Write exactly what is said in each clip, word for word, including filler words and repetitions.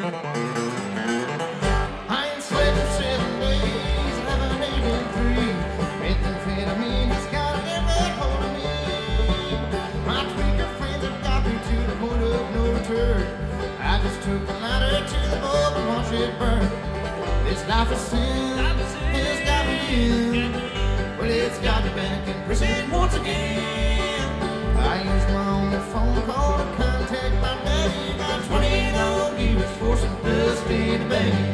I ain't slept for seven days, haven't eaten three. Methamphetamine has got a damn hold of me. My tweaker friends have got me to the point of no return. I just took a lighter to the bulb and watched it burn. This life of sin has got me in. Well, it's got me back in prison once again. I used my only phone call to contact my daddy. Got twenty long years for some dust in the bag.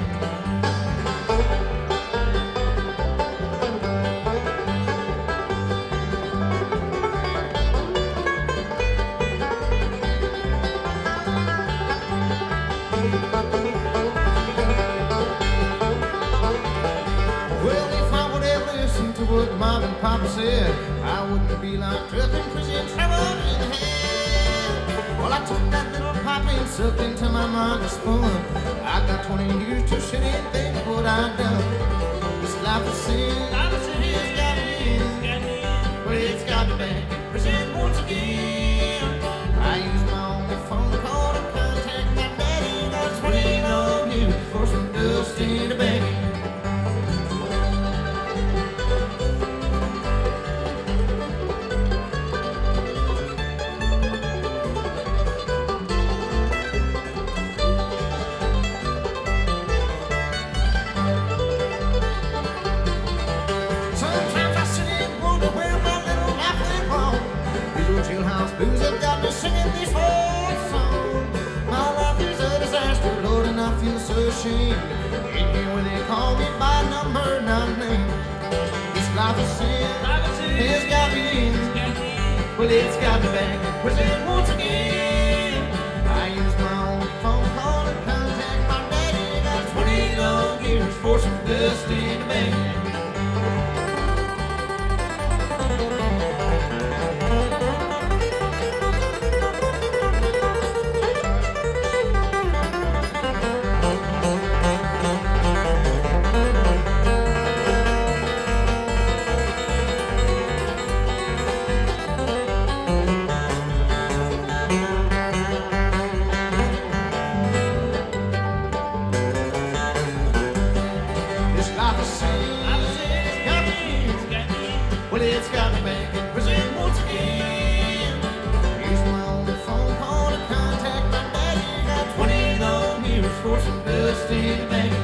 Well, if I would have listened to what Mom and Papa said, I wouldn't be locked up in prison, trouble in hell. Well, I took that little pop and sucked into my mind a spoon. I got twenty years to sit and think of what I've done. This life of sin, life of sin has got me in. But it's got me back in prison once again. I used my only phone call to contact my daddy. Got twenty long years for some dust in the bag. Blues have got me singing this whole song. My life is a disaster, Lord, and I feel so ashamed. In here when they call me by number, not name. This life of sin has got me in. Well, it's got me back in prison once again. I used my own phone call to contact my daddy. Got twenty long years for some dust in the bag. Well, it's got me back in prison once again. Here's my only phone call to contact my daddy. Got twenty long years for some dust in the bag.